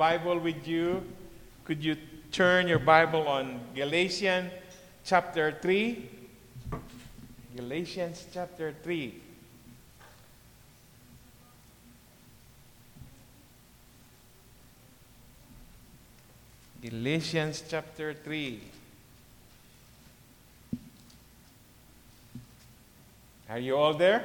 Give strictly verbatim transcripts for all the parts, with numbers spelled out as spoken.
Bible with you, could you turn your Bible on Galatians chapter three? Galatians chapter three. Galatians chapter three. Are you all there?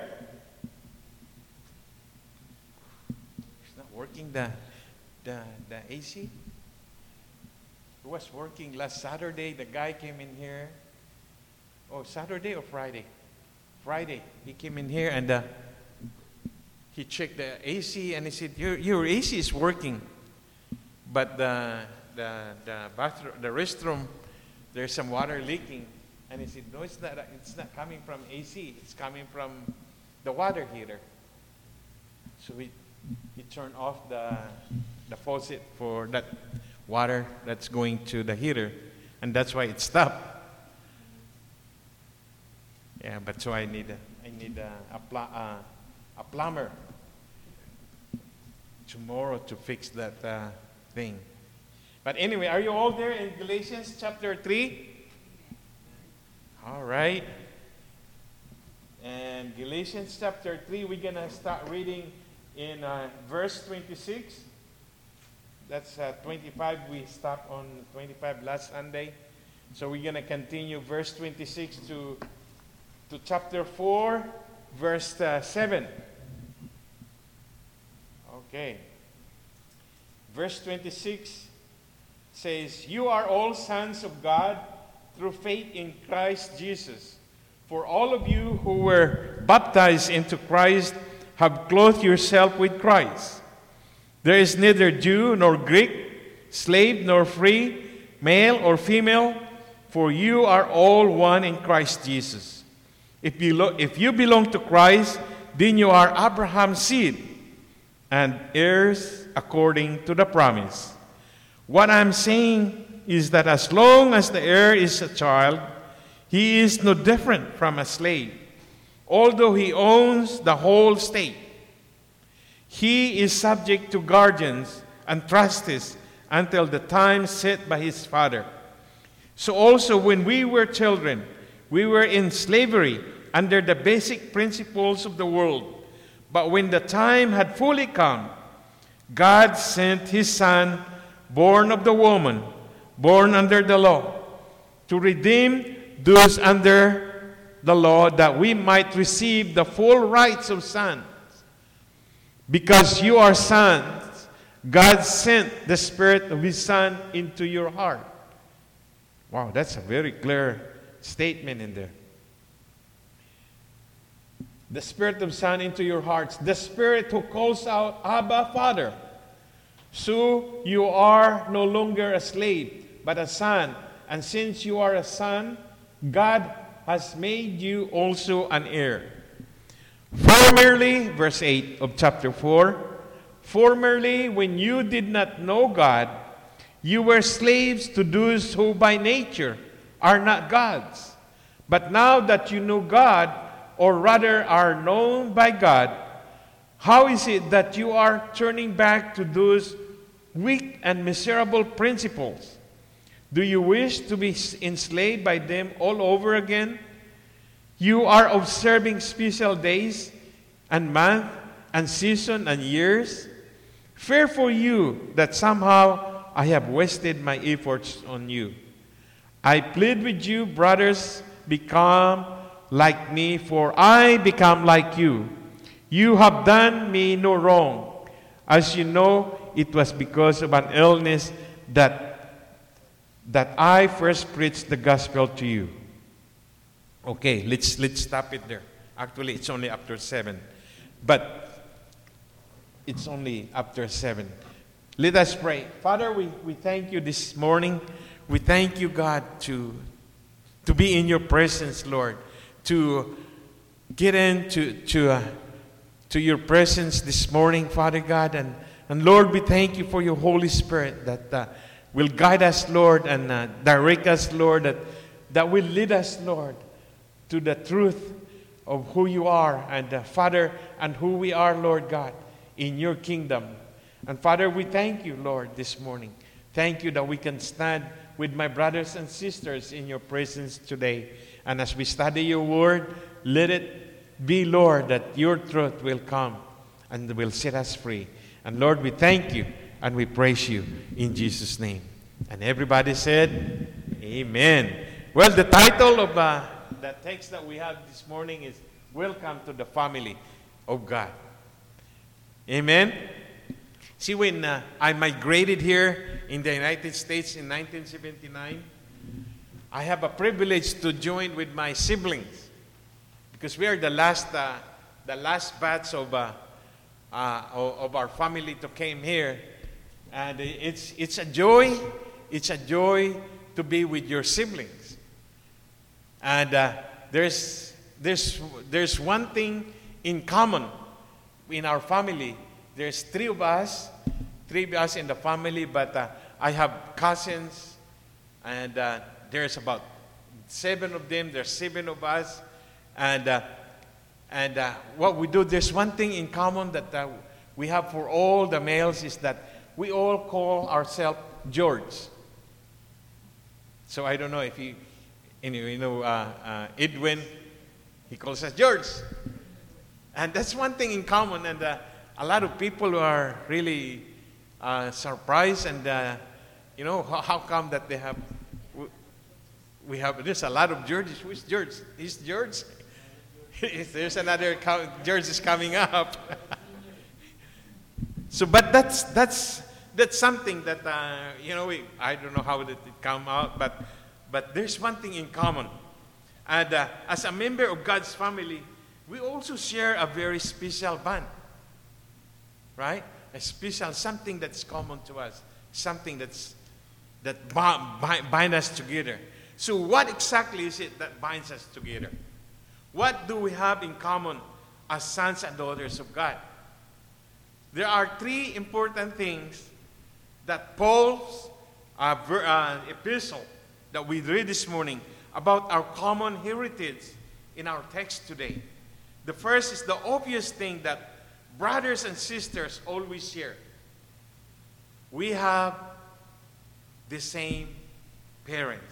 It's not working, the, the, the A C. It was working last Saturday. The guy came in here. Oh, Saturday or Friday? Friday. He came in here and uh, he checked the A C and he said, your, your A C is working. But the, the, the bathroom, the restroom, there's some water leaking. And he said, no, it's not, it's not coming from A C. It's coming from the water heater. So he, he turned off the, the faucet for that water that's going to the heater. And that's why it stopped. Yeah, but so I need a, I need a, a, pl- uh, a plumber tomorrow to fix that uh, thing. But anyway, are you all there in Galatians chapter three? All right. And Galatians chapter three, we're going to start reading in uh, verse twenty-six. That's uh, twenty-five. We stopped on twenty-five last Sunday. So we're going to continue verse twenty-six to, to chapter four, verse uh, seven. Okay. Verse twenty-six says, you are all sons of God through faith in Christ Jesus. For all of you who were baptized into Christ have clothed yourself with Christ. There is neither Jew nor Greek, slave nor free, male or female, for you are all one in Christ Jesus. If you, lo- if you belong to Christ, then you are Abraham's seed and heirs according to the promise. What I'm saying is that as long as the heir is a child, he is no different from a slave, although he owns the whole state. He is subject to guardians and trustees until the time set by his father. So also when we were children, we were in slavery under the basic principles of the world. But when the time had fully come, God sent his Son, born of the woman, born under the law, to redeem those under the law, that we might receive the full rights of sons. Because you are sons, God sent the Spirit of his Son into your heart. Wow, that's a very clear statement in there. The Spirit of Son into your hearts. The Spirit who calls out, Abba, Father. So you are no longer a slave, but a son. And since you are a son, God has made you also an heir. Formerly, verse eight of chapter four, formerly when you did not know God, you were slaves to those who by nature are not God's. But now that you know God, or rather are known by God, how is it that you are turning back to those weak and miserable principles? Do you wish to be enslaved by them all over again? You are observing special days and months and season and years. Fear for you that somehow I have wasted my efforts on you. I plead with you, brothers, become like me, for I become like you. You have done me no wrong. As you know, it was because of an illness that, that I first preached the gospel to you. Okay, let's, let's stop it there. Actually, it's only after seven. But it's only after seven. Let us pray. Father, we, we thank you this morning. We thank you, God, to, to be in your presence, Lord. To get into to, uh, to your presence this morning, Father God. And, and Lord, we thank you for your Holy Spirit that uh, will guide us, Lord, and uh, direct us, Lord, that, that will lead us, Lord, to the truth of who you are, and uh, Father, and who we are, Lord God, in your kingdom. And Father, we thank you, Lord, this morning. Thank you that we can stand with my brothers and sisters in your presence today. And as we study your word, let it be, Lord, that your truth will come and will set us free. And Lord, we thank you and we praise you in Jesus' name. And everybody said, Amen. Well, the title of uh, the text that we have this morning is Welcome to the Family of God. Amen. See, when uh, I migrated here in the United States in nineteen seventy-nine, I have a privilege to join with my siblings because we are the last, uh, the last batch of uh, uh, of our family to came here, and it's it's a joy, it's a joy to be with your siblings. And uh, there's there's there's one thing in common in our family. There's three of us, three of us in the family, but uh, I have cousins, and uh, there's about seven of them. There's seven of us, and uh, and uh, what we do, there's one thing in common that uh, we have for all the males is that we all call ourselves George. So I don't know if you, you know, uh, uh, Edwin, he calls us George, and that's one thing in common, and. Uh, A lot of people are really uh, surprised, and uh, you know how, how come that they have we have there's a lot of Georges. Who's George? He's George. There's another George is coming up. So, but that's that's that's something that uh, you know we, I don't know how did it come out, but but there's one thing in common, and uh, as a member of God's family, we also share a very special bond. Right? A special, something that's common to us, something that's that bind, bind us together. So what exactly is it that binds us together? What do we have in common as sons and daughters of God? There are three important things that Paul's uh, ver, uh, epistle that we read this morning about our common heritage in our text today. The first is the obvious thing that brothers and sisters always share. We have the same parents.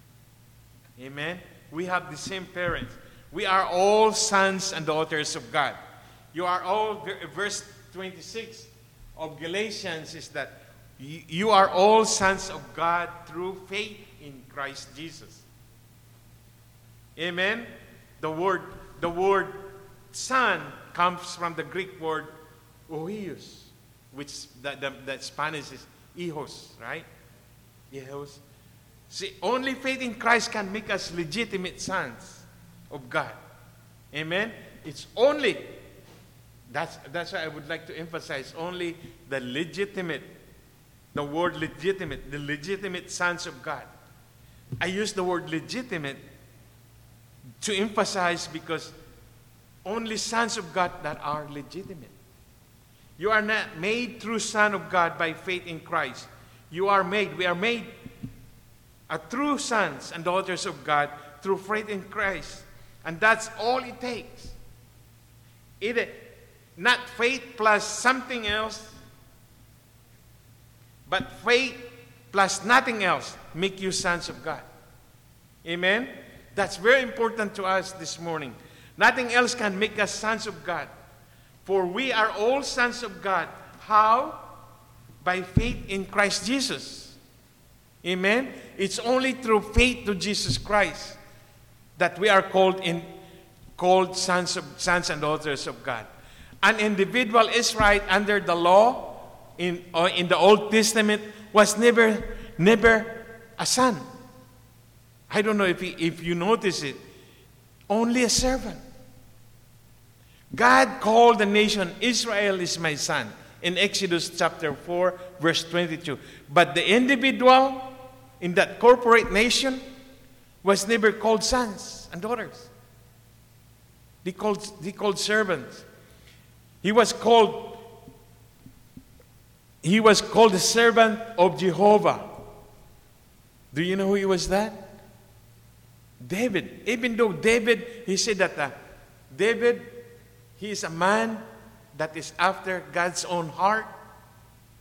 Amen? We have the same parents. We are all sons and daughters of God. You are all, verse twenty-six of Galatians is that you are all sons of God through faith in Christ Jesus. Amen? The word, the word son comes from the Greek word oios, which the, the, the Spanish is hijos, right? Hijos. See, only faith in Christ can make us legitimate sons of God. Amen? It's only, that's, that's why I would like to emphasize, only the legitimate, the word legitimate, the legitimate sons of God. I use the word legitimate to emphasize because only sons of God that are legitimate. You are not made through Son of God by faith in Christ. You are made, we are made a true sons and daughters of God through faith in Christ. And that's all it takes. It, not faith plus something else, but faith plus nothing else make you sons of God. Amen? That's very important to us this morning. Nothing else can make us sons of God. For we are all sons of God. How? By faith in Christ Jesus. Amen? It's only through faith to Jesus Christ that we are called in called sons of sons and daughters of God. An individual Israelite under the law in or in the Old Testament was never never a son. I don't know if he, if you notice it. Only a servant. God called the nation, Israel is my son, in Exodus chapter four, verse twenty-two. But the individual in that corporate nation was never called sons and daughters. They called, they called servants. He was called, he was called the servant of Jehovah. Do you know who he was that? David. Even though David, he said that uh, David, he is a man that is after God's own heart.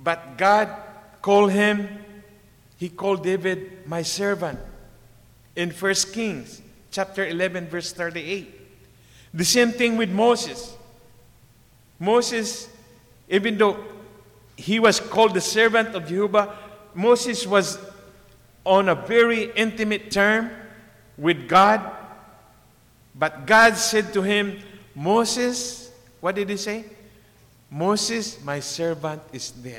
But God called him, he called David my servant. In First Kings chapter eleven, verse thirty-eight. The same thing with Moses. Moses, even though he was called the servant of Jehovah, Moses was on a very intimate term with God. But God said to him, Moses, what did he say? Moses, my servant, is dead.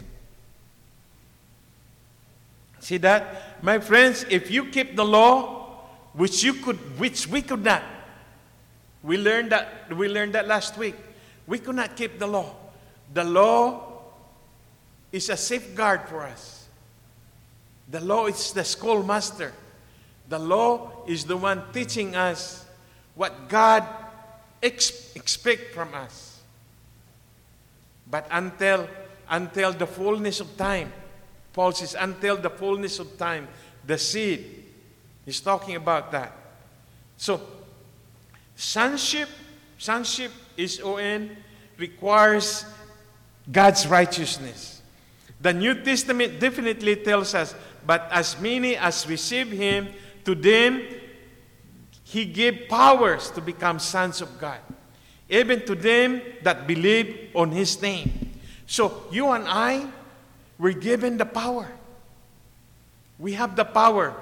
See that? My friends, if you keep the law, which you could, which we could not. We learned that, we learned that last week. We could not keep the law. The law is a safeguard for us. The law is the schoolmaster. The law is the one teaching us what God ex- expects from us. But until, until the fullness of time, Paul says, until the fullness of time, the seed, he's talking about that. So, sonship, sonship, S O N, requires God's righteousness. The New Testament definitely tells us, but as many as receive him, to them he gave powers to become sons of God, even to them that believe on his name. So you and I were given the power. We have the power,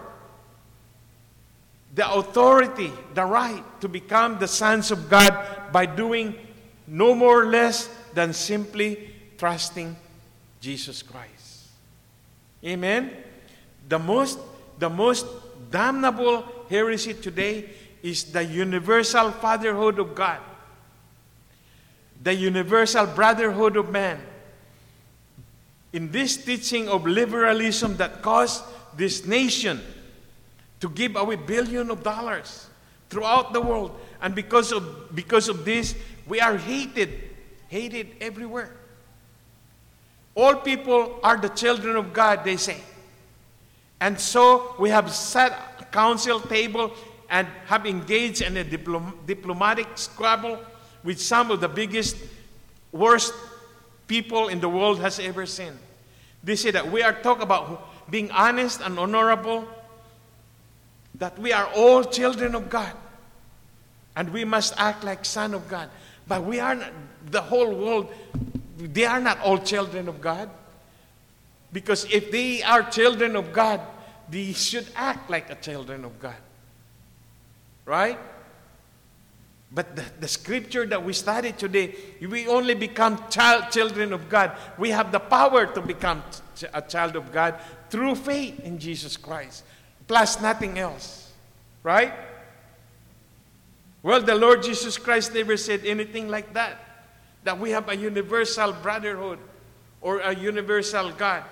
the authority, the right to become the sons of God by doing no more or less than simply trusting Jesus Christ. Amen? The most, the most damnable heresy today is the universal fatherhood of God, the universal brotherhood of man. In this teaching of liberalism that caused this nation to give away billions of dollars throughout the world, and because of because of this, we are hated, hated everywhere. All people are the children of God, they say. And so we have sat a council table and have engaged in a diplom- diplomatic squabble with some of the biggest, worst people in the world has ever seen. They say that we are talking about being honest and honorable, that we are all children of God, and we must act like son of God. But we are not, the whole world, they are not all children of God. Because if they are children of God, they should act like a children of God. Right? But the, the scripture that we studied today, we only become child, children of God. We have the power to become ch- a child of God through faith in Jesus Christ, plus nothing else. Right? Well, the Lord Jesus Christ never said anything like that, that we have a universal brotherhood or a universal God.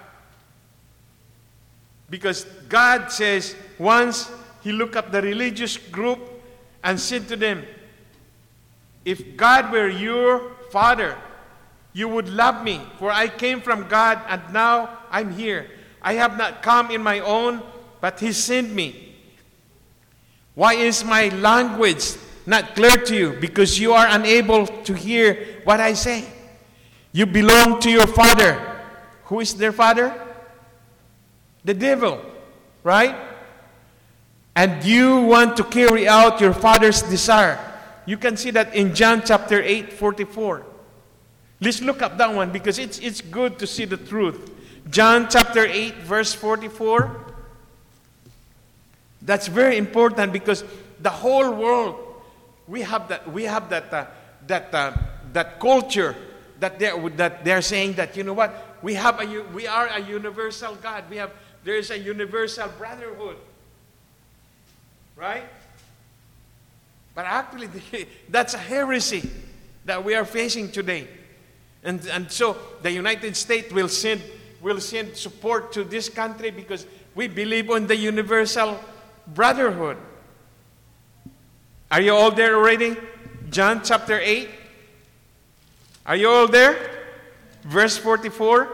Because God says, once he looked at the religious group and said to them, if God were your father, you would love me, for I came from God and now I'm here. I have not come in my own, but he sent me. Why is my language not clear to you? Because you are unable to hear what I say. You belong to your father. Who is their father? The devil, right? And you want to carry out your father's desire. You can see that in John chapter eight, forty-four. Let's look up that one because it's, it's good to see the truth. John chapter eight, verse forty-four. That's very important because the whole world, we have that, we have that, uh, that, uh, that culture that they're, that they're saying that, you know what, we have a, we are a universal God. We have, there is a universal brotherhood. Right? But actually, that's a heresy that we are facing today. And, and so the United States will send, will send support to this country because we believe on the universal brotherhood. Are you all there already? John chapter eight. Are you all there? Verse forty-four.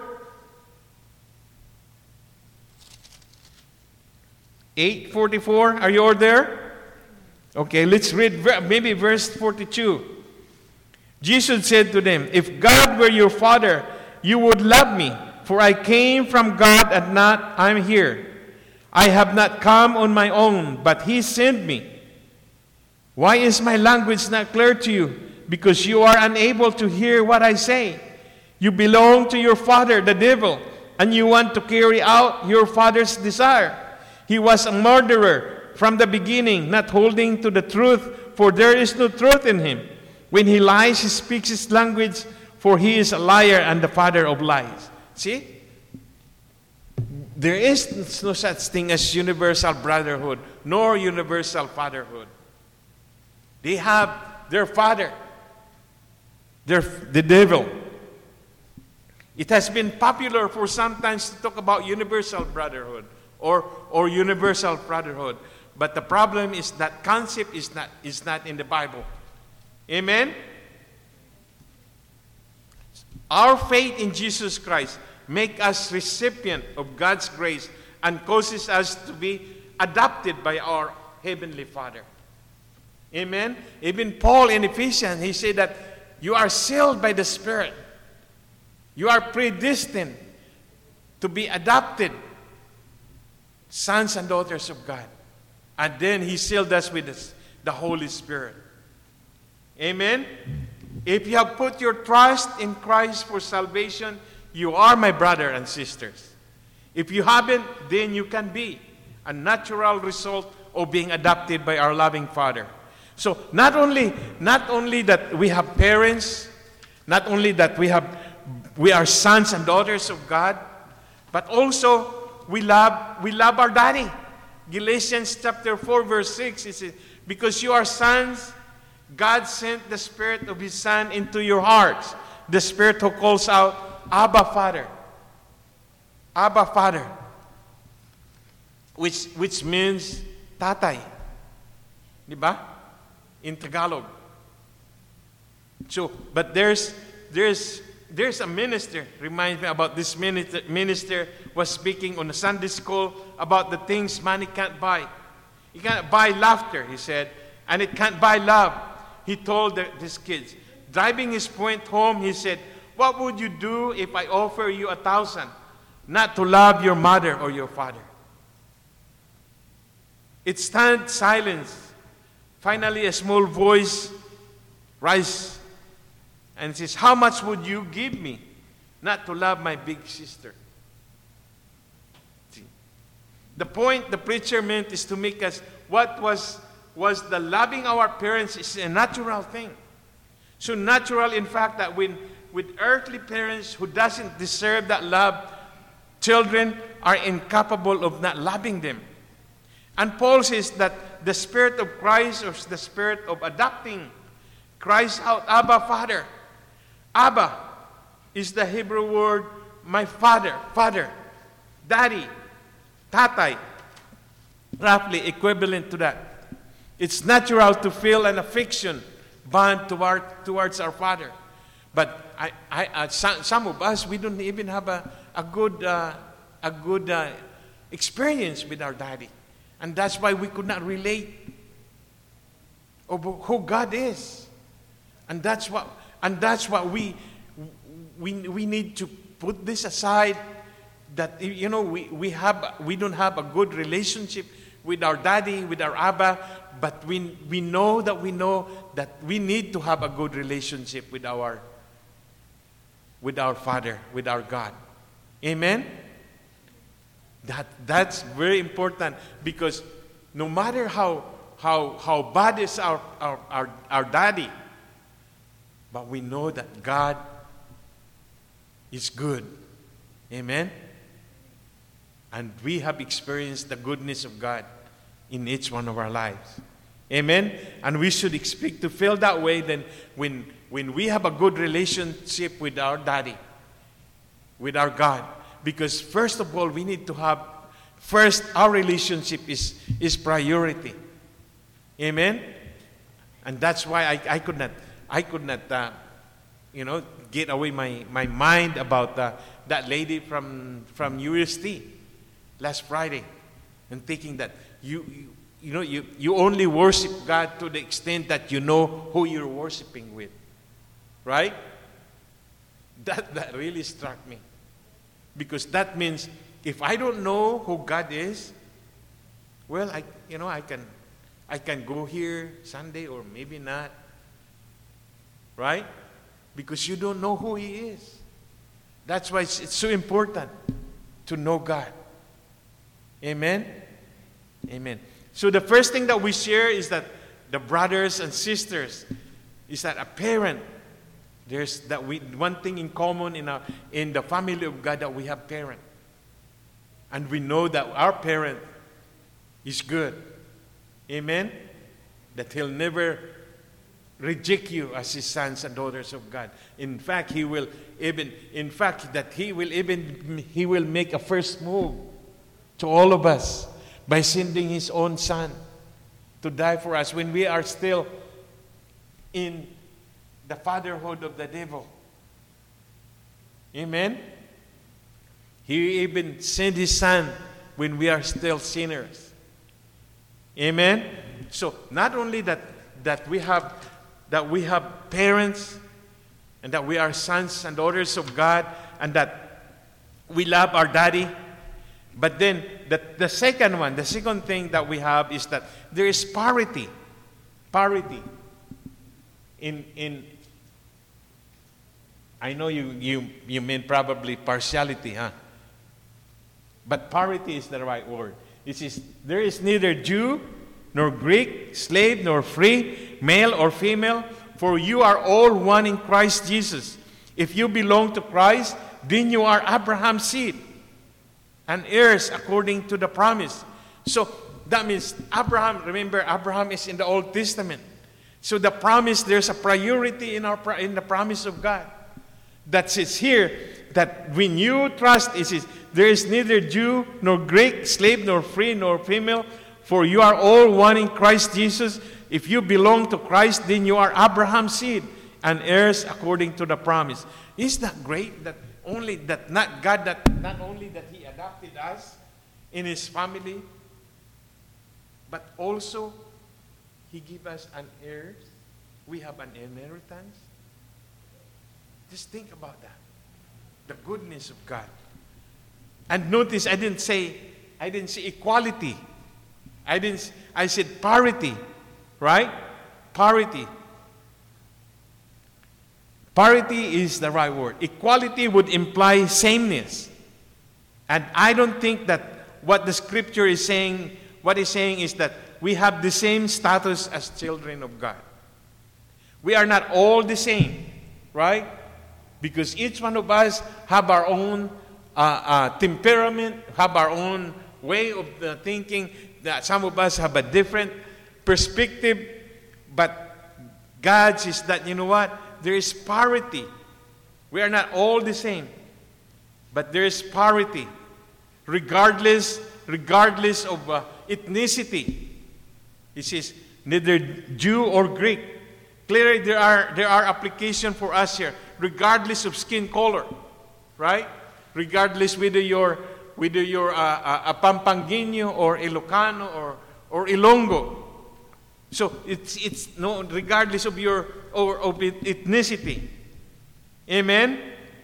eight forty-four. Are you all there? Okay, let's read maybe verse forty-two. Jesus said to them, if God were your father, you would love me, For I came from God and not I'm here. I have not come on my own, but He sent me. Why is my language not clear to you? Because you are unable to hear what I say. You belong to your father, the devil, and you want to carry out your father's desire. He was a murderer from the beginning, not holding to the truth, for there is no truth in him. When he lies, he speaks his language, for he is a liar and the father of lies. See? There is no such thing as universal brotherhood, nor universal fatherhood. They have their father, their, the devil. It has been popular for sometimes to talk about universal brotherhood or, or universal brotherhood. But the problem is that concept is not, is not in the Bible. Amen? Our faith in Jesus Christ makes us recipient of God's grace and causes us to be adopted by our Heavenly Father. Amen? Even Paul in Ephesians, he said that you are sealed by the Spirit. You are predestined to be adopted sons and daughters of God. And then He sealed us with this, the Holy Spirit. Amen? If you have put your trust in Christ for salvation, you are my brother and sisters. If you haven't, then you can be a natural result of being adopted by our loving Father. So not only, not only that we have parents, not only that we have we are sons and daughters of God, but also we love we love our daddy. Galatians chapter four verse six, it says, because you are sons, God sent the Spirit of His Son into your hearts. The Spirit who calls out, Abba Father. Abba Father. Which, which means tatay. Diba? In Tagalog. So, but there's, there's, there's a minister, reminds me about this minister, minister was speaking on a Sunday school about the things money can't buy. You can't buy laughter, he said, and it can't buy love. He told the, his kids, driving his point home, he said, what would you do if I offer you a thousand, not to love your mother or your father? It stands silence. Finally, a small voice rises and says, how much would you give me not to love my big sister? See? The point the preacher meant is to make us, what was, was the loving our parents is a natural thing. So natural, in fact, that when with earthly parents who doesn't deserve that love, children are incapable of not loving them. And Paul says that the Spirit of Christ, or the Spirit of adopting, cries out, Abba, Father. Abba is the Hebrew word, my father, father, daddy, tatay, roughly equivalent to that. It's natural to feel an affection bond toward, towards our father. But I, I, uh, some, some of us, we don't even have a, a good, uh, a good uh, experience with our daddy. And that's why we could not relate of who God is. And that's what, and that's what we, we, we need to put this aside, that, you know, we, we, have, we don't have a good relationship with our daddy, with our Abba, but we, we know that we know that we need to have a good relationship with our, with our Father, with our God. Amen? That, that's very important, because no matter how, how, how bad is our, our, our, our daddy, but we know that God is good. Amen? And we have experienced the goodness of God in each one of our lives. Amen? And we should expect to feel that way then when, when we have a good relationship with our daddy, with our God. Because first of all, we need to have, first, our relationship is, is priority. Amen? And that's why I, I could not, I could not, uh, you know, get away my, my mind about uh, that lady from, from U S T last Friday, and thinking that you, you, you know, you, you only worship God to the extent that you know who you're worshiping with. Right? That, that really struck me. Because that means if I don't know who God is, well, I you know I can I can go here Sunday or maybe not. Right? Because you don't know who He is. That's why it's, it's so important to know God. Amen? Amen. So the first thing that we share is that the brothers and sisters is that a parent, there's that we one thing in common in our in the family of God, that we have parent. And we know that our parent is good. Amen? That He'll never reject you as His sons and daughters of God. In fact, He will even in fact that He will even He will make a first move to all of us by sending His own Son to die for us when we are still in the fatherhood of the devil. Amen? He even sent His Son when we are still sinners. Amen? So not only that that we have that we have parents and that we are sons and daughters of God and that we love our daddy, but then the, the second one, the second thing that we have is that there is parity. Parity. In in I know you you you mean probably partiality, huh? But parity is the right word. It is there is neither Jew nor Greek, slave nor free, male or female, for you are all one in Christ Jesus. If you belong to Christ, then you are Abraham's seed and heirs according to the promise. So that means Abraham, remember Abraham is in the Old Testament. So the promise, there's a priority in our in the promise of God. That says here that when you trust, it says, there is neither Jew nor Greek, slave nor free nor female, for you are all one in Christ Jesus. If you belong to Christ, then you are Abraham's seed and heirs according to the promise. Isn't that great? That only that not God that not only that He adopted us in His family, but also He gave us an heirs. We have an inheritance. Just think about that. The goodness of God. And notice I didn't say I didn't say equality. I didn't I said parity. Right? Parity. Parity is the right word. Equality would imply sameness. And I don't think that what the scripture is saying, what it's saying is that we have the same status as children of God. We are not all the same, right? Because each one of us have our own uh, uh, temperament, have our own way of uh, thinking. That some of us have a different perspective, but God says that, you know what? There is parity. We are not all the same, but there is parity, regardless, regardless of uh, ethnicity. He says neither Jew or Greek. Clearly, there are there are application for us here, regardless of skin color, right? Regardless whether you're whether you're a, a, a Pampangueño or Ilocano or or Ilonggo. So it's it's no regardless of your or of ethnicity. Amen.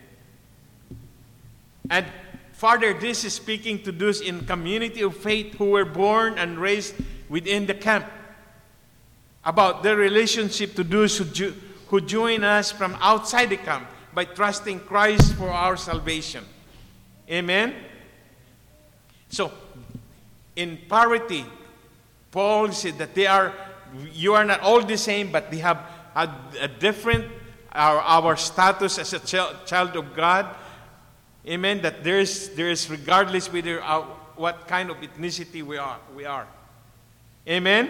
And further, this is speaking to those in community of faith who were born and raised within the camp, about their relationship to those who, jo- who join us from outside the camp by trusting Christ for our salvation. Amen? So, in parity, Paul said that they are, you are not all the same, but they have a, a different, our, our status as a ch- child of God. Amen? That there is, there is regardless whether our, what kind of ethnicity we are. We are. Amen?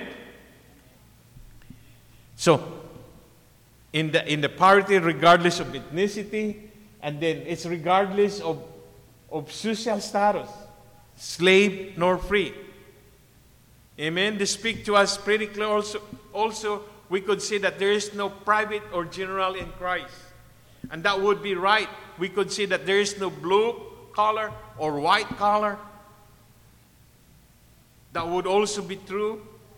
So, in the in the parity, regardless of ethnicity, and then it's regardless of, of social status, slave nor free. Amen? They speak to us pretty clear. Also, also, we could say that there is no private or general in Christ. And that would be right. We could say that there is no blue collar or white collar. That would also be true.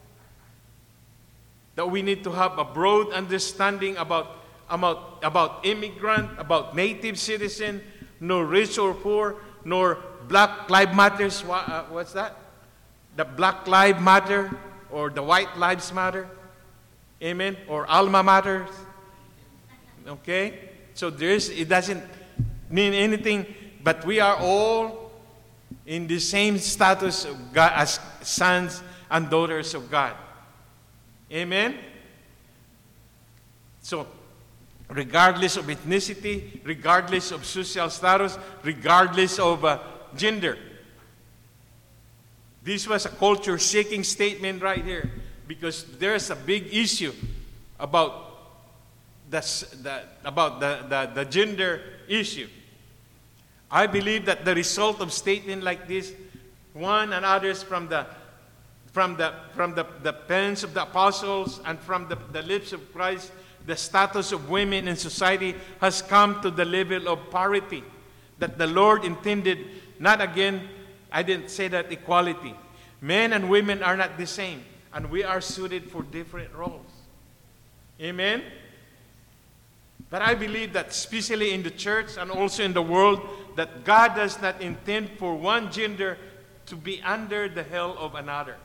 That we need to have a broad understanding about, about, about immigrant, about native citizen, no rich or poor, nor Black Lives Matters. Uh, what's that? The Black Lives Matter or the White Lives Matter. Amen. Or Alma Matters. Okay? So there's, it doesn't mean anything, but we are all in the same status of God as sons and daughters of God. Amen? So, regardless of ethnicity, regardless of social status, regardless of uh, gender. This was a culture-shaking statement right here because there's a big issue about the, the, about the, the, the gender issue. I believe that the result of statement like this, one and others from the from the from the, the pens of the apostles and from the, the lips of Christ, the status of women in society has come to the level of parity that the Lord intended. Not again, I didn't say that equality. Men and women are not the same, and we are suited for different roles. Amen? But I believe that especially in the church and also in the world, that God does not intend for one gender to be under the heel of another.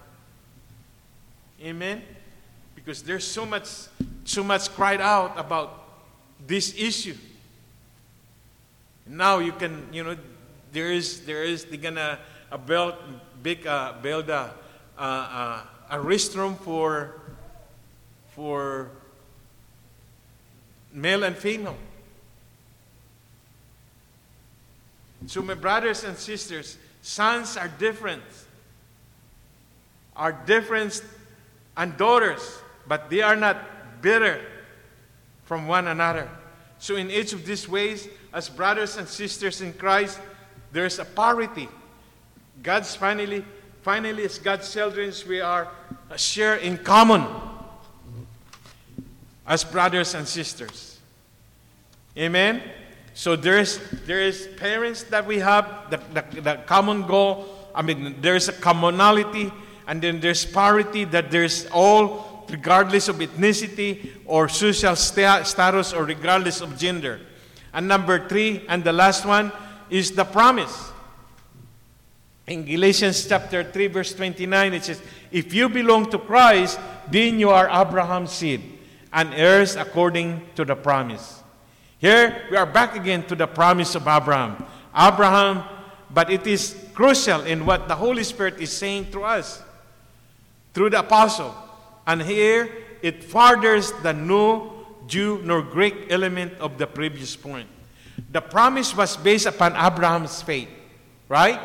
Amen? Because there's so much, so much cried out about this issue. Now you can, you know, there is, there is, they're gonna uh, build, big, uh, build a, uh, uh, a restroom for, for male and female. So my brothers and sisters, sons are different, are different, and daughters, but they are not bitter from one another. So in each of these ways, as brothers and sisters in Christ, there is a parity. God's finally, finally, as God's children, we are share in common as brothers and sisters. Amen. So there is there is parents that we have the, the, the common goal. I mean, there is a commonality, and then there's parity that there's all, regardless of ethnicity or social sta- status or regardless of gender. And number three, and the last one, is the promise. In Galatians chapter three, verse twenty-nine, it says, "If you belong to Christ, then you are Abraham's seed, and heirs according to the promise." Here, we are back again to the promise of Abraham. Abraham, but it is crucial in what the Holy Spirit is saying to us through the apostle. And here, it furthers the no Jew nor Greek element of the previous point. The promise was based upon Abraham's faith, right?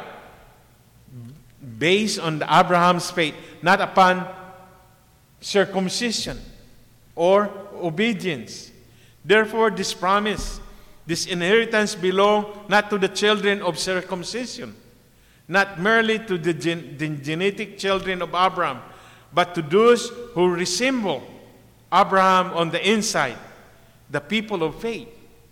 Based on the Abraham's faith, not upon circumcision or obedience. Therefore, this promise, this inheritance belong not to the children of circumcision, not merely to the, gen- the genetic children of Abraham, but to those who resemble Abraham on the inside, the people of faith.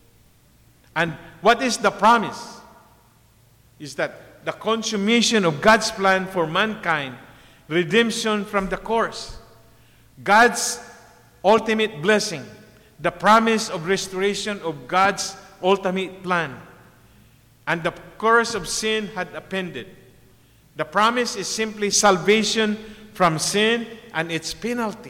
And what is the promise? Is that the consummation of God's plan for mankind, redemption from the curse, God's ultimate blessing, the promise of restoration of God's ultimate plan, and the curse of sin had appended. The promise is simply salvation from sin and its penalty.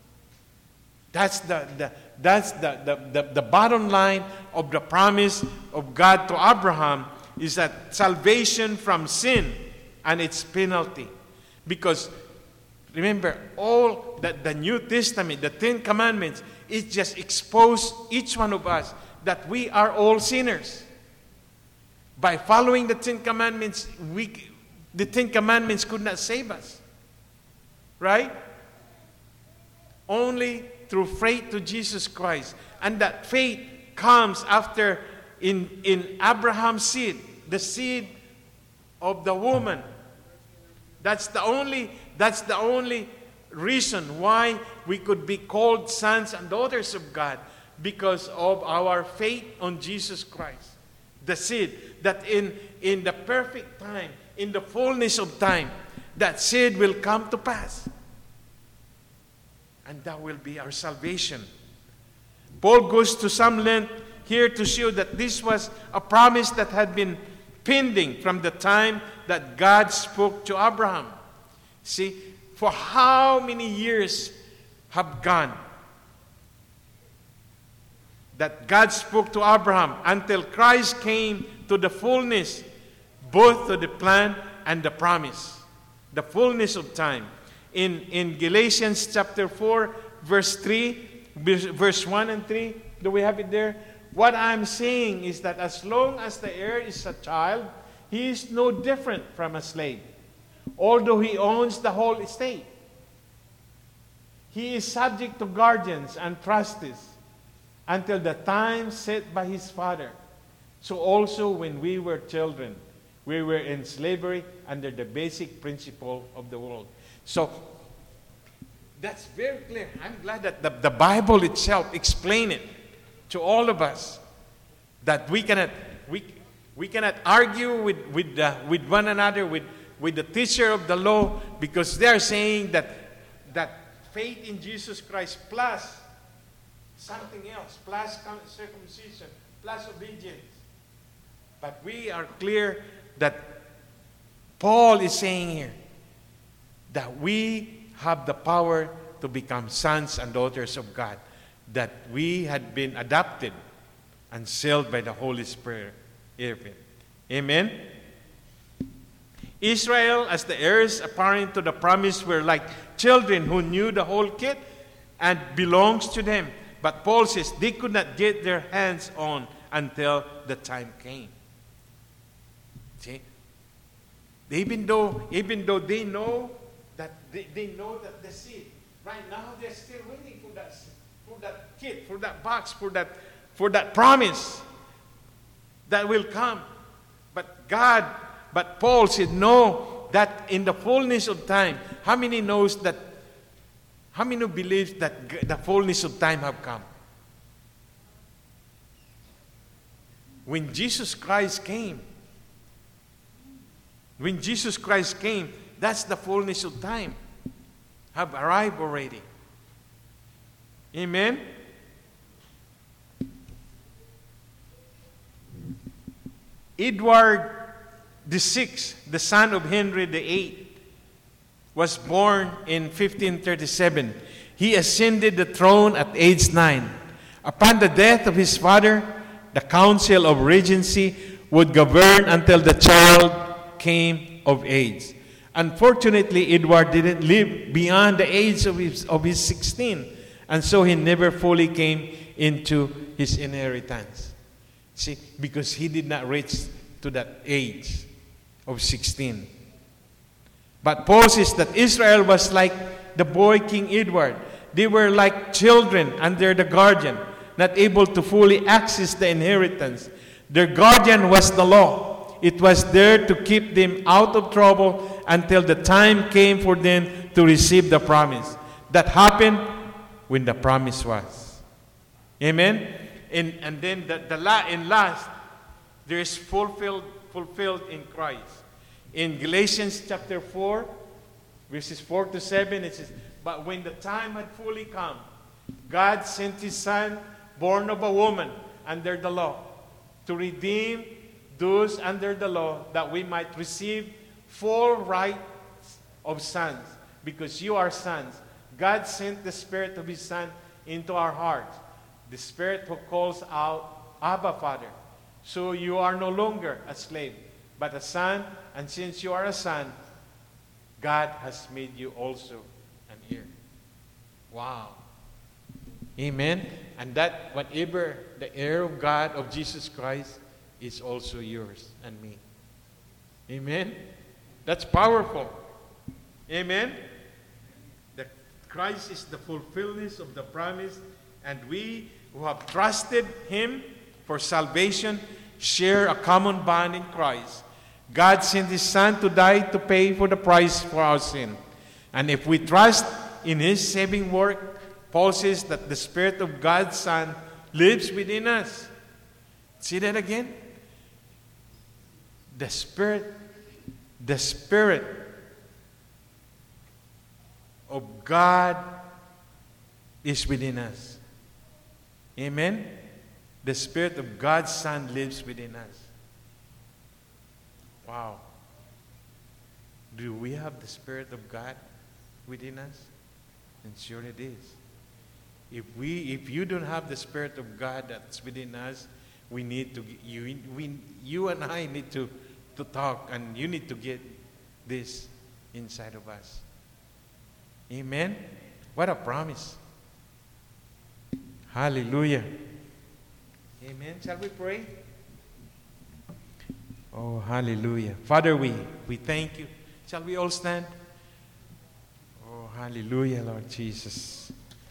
That's the, the that's the, the, the, the bottom line of the promise of God to Abraham, is that salvation from sin and its penalty. Because remember, all that the New Testament, the Ten Commandments, it just exposed each one of us that we are all sinners. By following the Ten Commandments, we, the Ten Commandments could not save us. Right? Only through faith to Jesus Christ. And that faith comes after in, in Abraham's seed, the seed of the woman. That's the only, that's the only reason why we could be called sons and daughters of God, because of our faith on Jesus Christ. The seed that in, in the perfect time, in the fullness of time, that seed will come to pass. And that will be our salvation. Paul goes to some length here to show that this was a promise that had been pending from the time that God spoke to Abraham. See, for how many years have gone that God spoke to Abraham until Christ came to the fullness, both to the plan and the promise, the fullness of time. In, in Galatians chapter four, verse three, verse one and three, do we have it there? What I'm saying is that as long as the heir is a child, he is no different from a slave, although he owns the whole estate. He is subject to guardians and trustees until the time set by his father. So also when we were children, we were in slavery under the basic principle of the world. So that's very clear. I'm glad that the, the Bible itself explains it to all of us, that we cannot we, we cannot argue with with, uh, with one another, with, with the teacher of the law, because they're saying that that faith in Jesus Christ plus something else, plus circumcision, plus obedience. But we are clear that Paul is saying here that we have the power to become sons and daughters of God, that we had been adopted and sealed by the Holy Spirit. Amen? Israel, as the heirs apparent to the promise, were like children who knew the whole kit and belongs to them. But Paul says they could not get their hands on until the time came. See? Even though, even though they know that they, they know that the seed, right now they're still waiting for that, for that kit, for that box, for that, for that promise that will come. But God, but Paul said, no, that in the fullness of time, how many knows that, how many believes that the fullness of time have come? When Jesus Christ came, when Jesus Christ came, that's the fullness of time have arrived already. Amen? Edward the Sixth, the son of Henry the Eighth, was born in fifteen thirty-seven. He ascended the throne at age nine. Upon the death of his father, the Council of Regency would govern until the child came of age. Unfortunately, Edward didn't live beyond the age of his, of his sixteen, and so he never fully came into his inheritance. See, because he did not reach to that age of sixteen. But Paul says that Israel was like the boy King Edward. They were like children under the guardian, not able to fully access the inheritance. Their guardian was the law. It was there to keep them out of trouble until the time came for them to receive the promise. That happened when the promise was. Amen? And, and then the, the la, in last, there is fulfilled, fulfilled in Christ. In Galatians chapter four, verses four to seven, it says, but when the time had fully come, God sent his Son, born of a woman, under the law, to redeem those under the law, that we might receive full rights of sons. Because you are sons. God sent the Spirit of his Son into our hearts, the Spirit who calls out, Abba, Father. So you are no longer a slave, but a son, and since you are a son, God has made you also an heir. Wow. Amen. And that whatever the heir of God, of Jesus Christ, is also yours and me. Amen. That's powerful. Amen. That Christ is the fulfillment of the promise, and we who have trusted him for salvation share a common bond in Christ. God sent his Son to die to pay for the price for our sin. And if we trust in his saving work, Paul says that the Spirit of God's Son lives within us. See that again? The Spirit, the Spirit of God is within us. Amen? The Spirit of God's Son lives within us. Wow. Do we have the Spirit of God within us? And sure it is. If we, if you don't have the Spirit of God that's within us, we need to, you, we, you and I need to, to talk, and you need to get this inside of us. Amen? What a promise. Hallelujah. Amen. Shall we pray? Oh, hallelujah. Father, we, we thank you. Shall we all stand? Oh, hallelujah, Lord Jesus.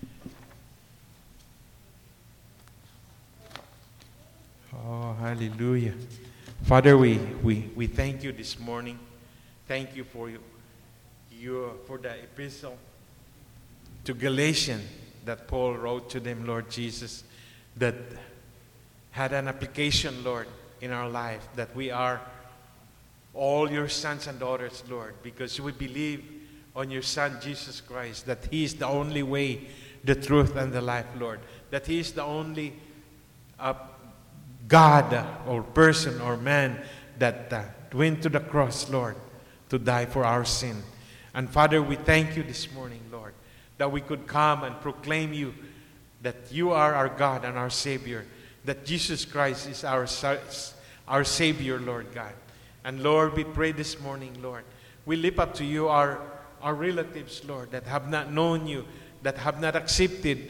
Oh, hallelujah. Father, we, we, we thank you this morning. Thank you for you, you for the epistle to Galatians that Paul wrote to them, Lord Jesus, that had an application, Lord, in our life, that we are all your sons and daughters, Lord, because we believe on your Son, Jesus Christ, that He is the only way, the truth, and the life, Lord, that He is the only uh, God uh, or person or man that uh, went to the cross, Lord, to die for our sin. And Father, we thank you this morning, Lord, that we could come and proclaim you, that you are our God and our Savior, that Jesus Christ is our, our Savior, Lord God. And Lord, we pray this morning, Lord, we lift up to you our, our relatives, Lord, that have not known you, that have not accepted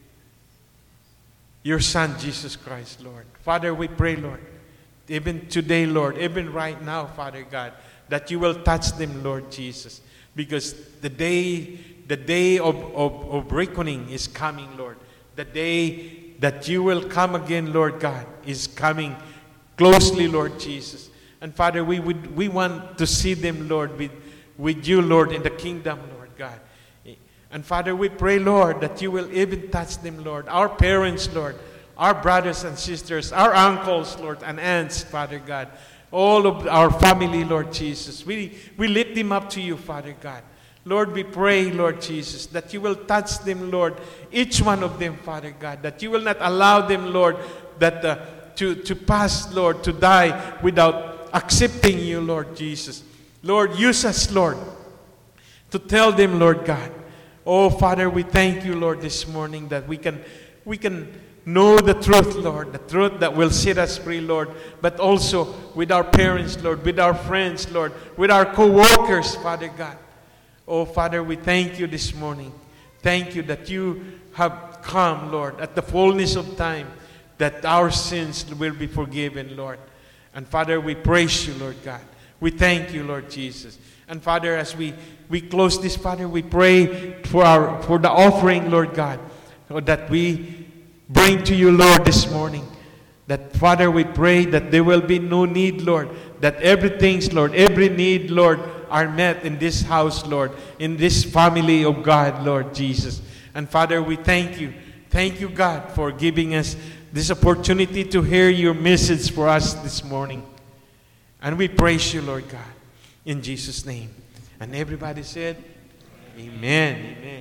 your Son, Jesus Christ, Lord. Father, we pray, Lord, even today, Lord, even right now, Father God, that you will touch them, Lord Jesus, because the day, the day of, of, of reckoning is coming, Lord. The day that you will come again, Lord God, is coming closely, Lord Jesus. And Father, we would we want to see them, Lord, with, with you, Lord, in the kingdom, Lord God. And Father, we pray, Lord, that you will even touch them, Lord. Our parents, Lord, our brothers and sisters, our uncles, Lord, and aunts, Father God. All of our family, Lord Jesus. We, we lift them up to you, Father God. Lord, we pray, Lord Jesus, that you will touch them, Lord, each one of them, Father God, that you will not allow them, Lord, that uh, to, to pass, Lord, to die without accepting you, Lord Jesus. Lord, use us, Lord, to tell them, Lord God. Oh, Father, we thank you, Lord, this morning that we can, we can know the truth, Lord, the truth that will set us free, Lord, but also with our parents, Lord, with our friends, Lord, with our co-workers, Father God. Oh, Father, we thank you this morning. Thank you that you have come, Lord, at the fullness of time, that our sins will be forgiven, Lord. And Father, we praise you, Lord God. We thank you, Lord Jesus. And Father, as we, we close this, Father, we pray for our for the offering, Lord God, that we bring to you, Lord, this morning. That, Father, we pray that there will be no need, Lord, that everything, Lord, every need, Lord, are met in this house, Lord, in this family of God, Lord Jesus. And Father, we thank you. Thank you, God, for giving us this opportunity to hear your message for us this morning. And we praise you, Lord God, in Jesus' name. And everybody said, Amen, amen.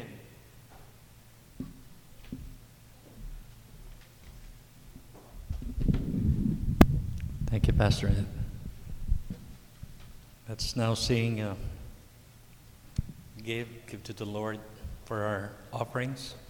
Thank you, Pastor Ed. Let's now sing, uh, give, give to the Lord for our offerings.